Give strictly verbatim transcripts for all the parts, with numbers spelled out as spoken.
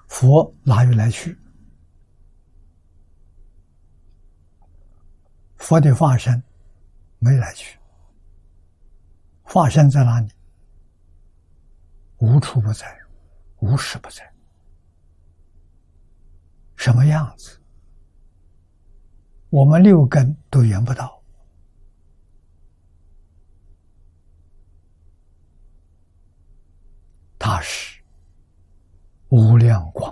佛哪有来去？佛的化身没来去，化身在哪里？无处不在，无时不在。什么样子？我们六根都圆不到。它是无量光。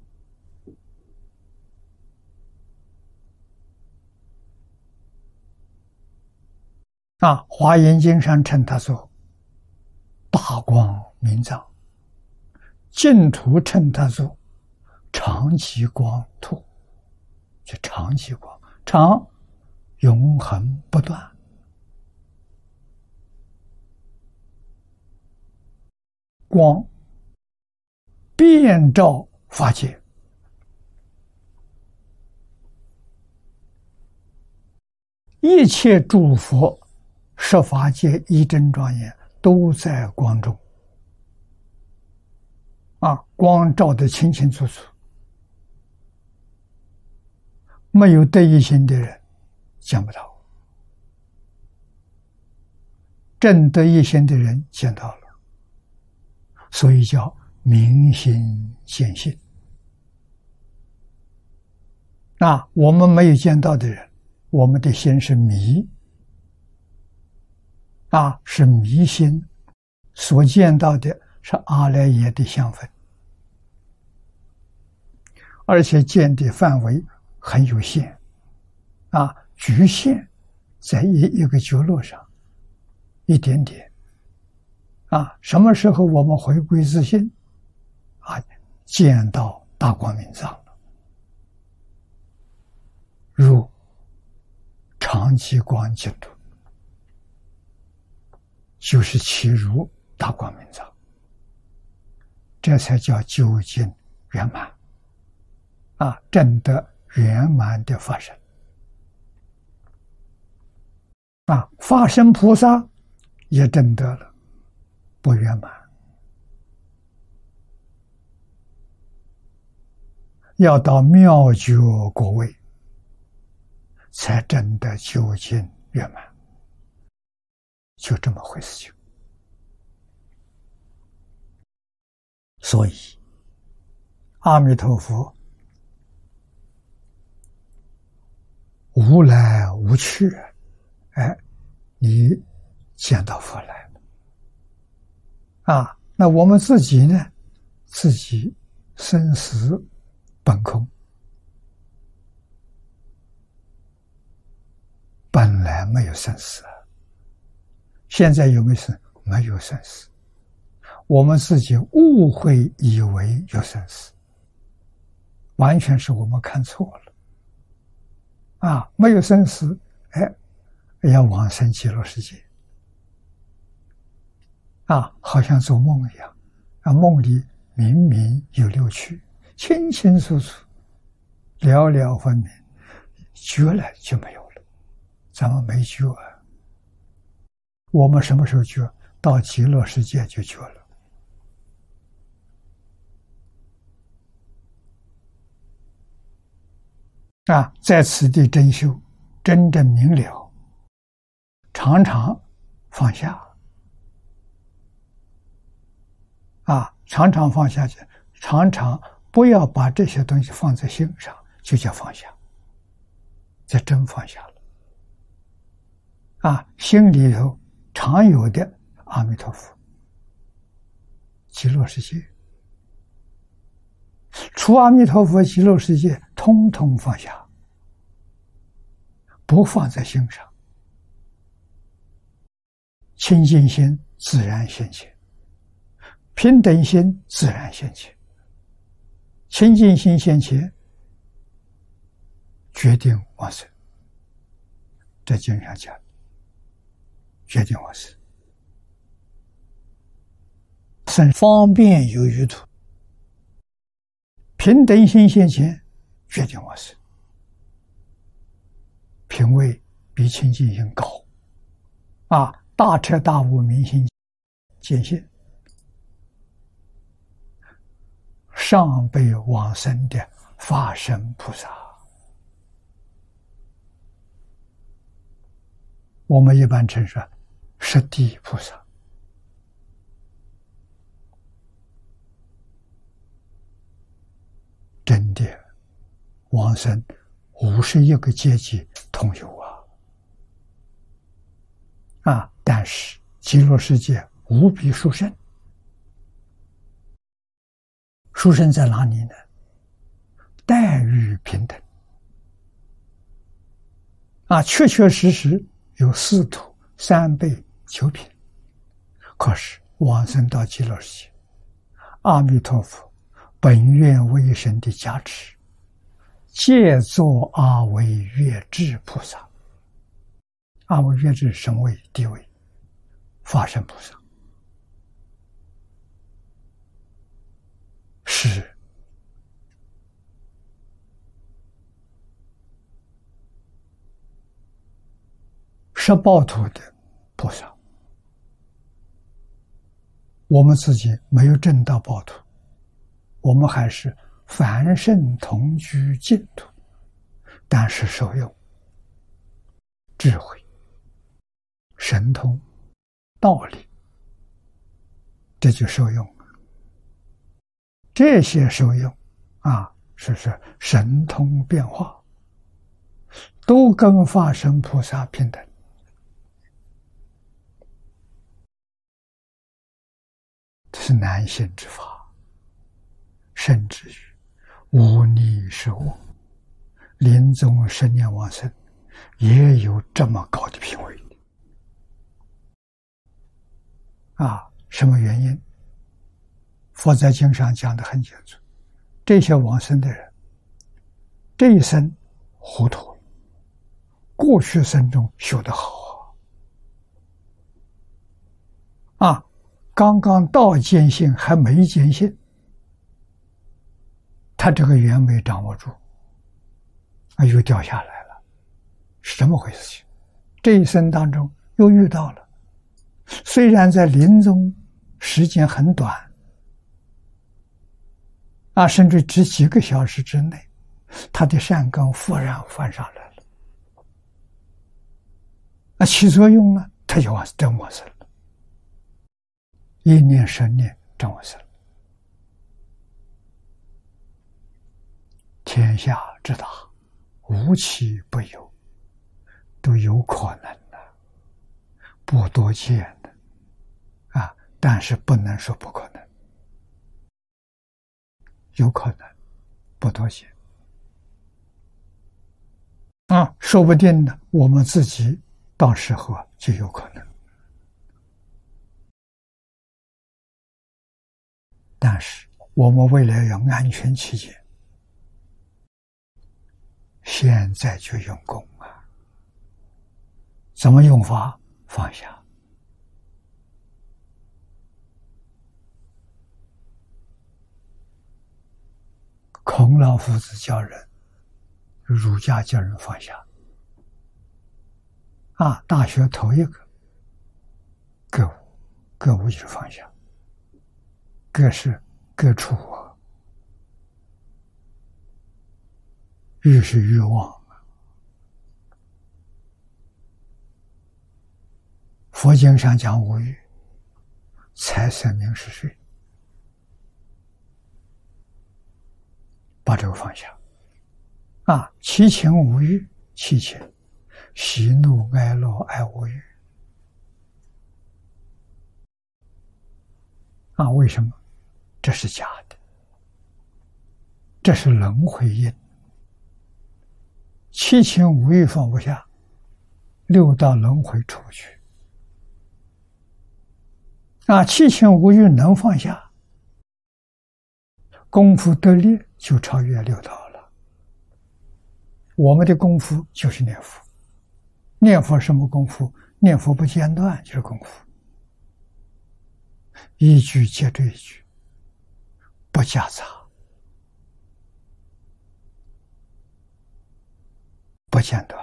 啊，《华严经》上称它做大光明藏，净土称它做长期光土，就长期光，长永恒不断，光遍照法界，一切诸佛十法界一真庄严都在光中。啊，光照得清清楚楚，没有得一心的人见不到，正得一心的人见到了，所以叫明心见性。那我们没有见到的人，我们的心是迷，啊，是迷心，所见到的是阿赖耶的相分，而且见的范围很有限，啊，局限在一一个角落上，一点点，啊，什么时候我们回归自性，啊，见到大光明藏了，如长期光净土，就是其如大光明藏，这才叫究竟圆满，啊，证得圆满的法身。啊，法身菩萨也证得了不圆满，要到妙觉果位才证得究竟圆满，就这么回事情。所以阿弥陀佛无来无去，哎，你见到佛来了啊！那我们自己呢？自己生死本空，本来没有生死啊。现在有没有生？没有生死。我们自己误会以为有生死，完全是我们看错了。啊，没有生死，哎，要往生极乐世界。啊，好像做梦一样，啊，梦里明明有六趣，清清楚楚，了了分明，觉了就没有了。咱们没觉啊，我们什么时候觉？到极乐世界就觉了。啊，在此地真修，真正明了，常常放下。啊，常常放下去，常常不要把这些东西放在心上，就叫放下，这真放下了。啊，心里头常有的阿弥陀佛、极乐世界，除阿弥陀佛、极乐世界，通通放下，不放在心上，清净心自然现前，平等心自然现前，清净心现前，决定往生。这经上讲，决定往生，生方便有余土，平等心现前，决定往生。品位比清净心高，啊，大彻大悟明心见性， 上辈往生的法身菩萨。我们一般称说十地菩萨。真的往生五十一个阶级同有啊！啊！但是极乐世界无比殊胜，殊胜在哪里呢？待遇平等啊，确确实实有四土、三辈、九品。可是往生到极乐世界，阿弥陀佛本愿威神的加持，借作阿惟越致菩萨。阿惟越致身位地位，法身菩萨是十报土的菩萨。我们自己没有证到报土，我们还是凡圣同居净土，但是受用智慧、神通、道理，这就受用了。这些受用啊，是是神通变化，都跟法身菩萨平等。这是难行之法，甚至于无逆是我临终十年往生，也有这么高的品位啊！什么原因？佛在经上讲得很清楚，这些往生的人，这一生糊涂了，过去生中修得好啊！啊，刚刚到见性还没见性，他这个缘没掌握住，啊，又掉下来了，是这么回事情。这一生当中又遇到了，虽然在临终时间很短，啊，甚至只几个小时之内，他的善根忽然翻上来了，啊，起作用了，他就往真往生了。一念十念真往生，天下之大，无奇不有，都有可能的，不多见的啊！但是不能说不可能，有可能，不多见啊！说不定呢，我们自己到时候就有可能。但是我们为了要安全起见，现在就用功啊！怎么用法？放下。孔老夫子教人，儒家教人放下。啊，大学头一个，各无，各无就是放下。各是各处我，欲是欲望。佛经上讲五欲：财色名食睡，把这个放下。啊，七情五欲，七情：喜怒哀乐爱恶欲。啊，为什么？这是假的，这是轮回因。七情五欲放不下，六道轮回出不去。啊，七情五欲能放下，功夫得力就超越六道了。我们的功夫就是念佛，念佛什么功夫？念佛不间断就是功夫，一句接着一句，不夹杂，不间断。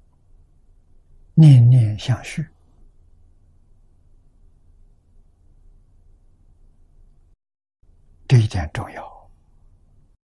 念念相续， 这一点重要。